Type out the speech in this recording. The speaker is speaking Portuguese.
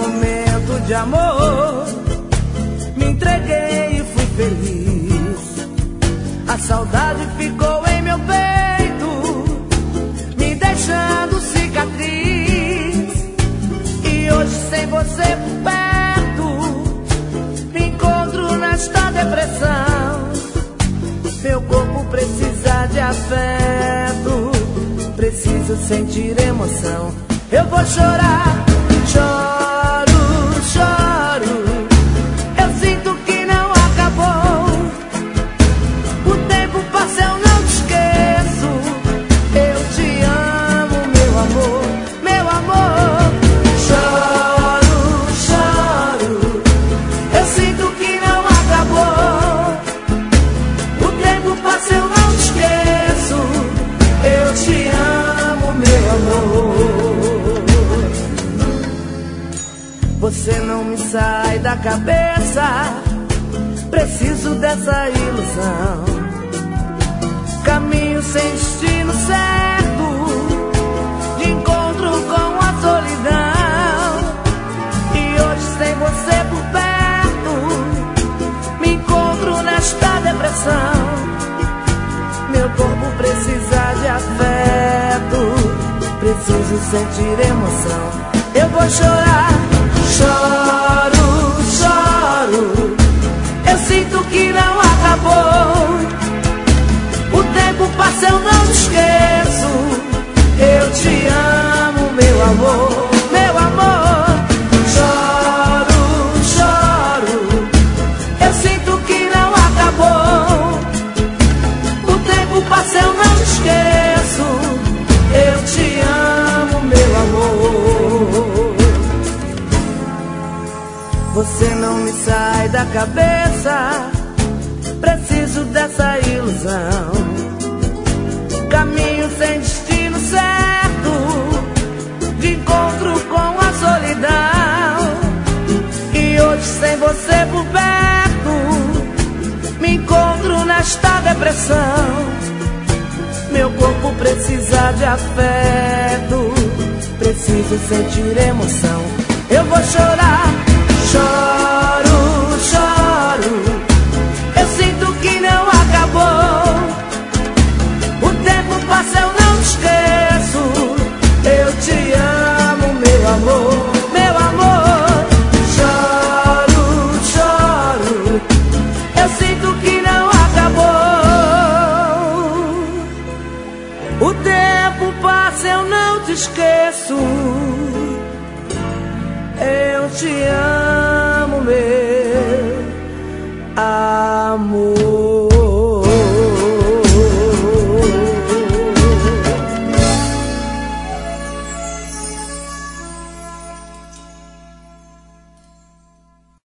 momento de amor, me entreguei e fui feliz. A saudade ficou em meu peito, me deixando cicatriz. E hoje sem você por perto, me encontro nesta depressão. Meu corpo precisa de afeto, preciso sentir emoção. Eu vou chorar, choro, choro. Eu sinto que não acabou. O tempo passa, eu não te esqueço. Eu te amo, meu amor, meu amor. Choro, choro. Eu sinto que não acabou. O tempo passa, eu não te esqueço. Eu te amo, meu amor. Você não me sai da cabeça, preciso dessa ilusão. Caminho sem destino certo, de encontro com a solidão. E hoje sem você por perto, me encontro nesta depressão. Meu corpo precisa de afeto, preciso sentir emoção. Eu vou chorar, choro, choro. Eu sinto que não acabou. O tempo passa, eu não te esqueço. Eu te amo, meu amor, meu amor. Choro, choro. Eu sinto que não acabou. O tempo passa, eu não te esqueço. Eu te amo, meu amor. Você não me sai da cabeça, preciso dessa ilusão. Caminho sem destino certo, de encontro com a solidão. E hoje sem você por perto, me encontro nesta depressão. Meu corpo precisa de afeto, preciso sentir emoção. Eu vou chorar, choro, choro. Eu sinto que não acabou. O tempo passa, eu não te esqueço. Eu te amo, meu amor, meu amor. Choro, choro. Eu sinto que não acabou. O tempo passa, eu não te esqueço. Eu te amo.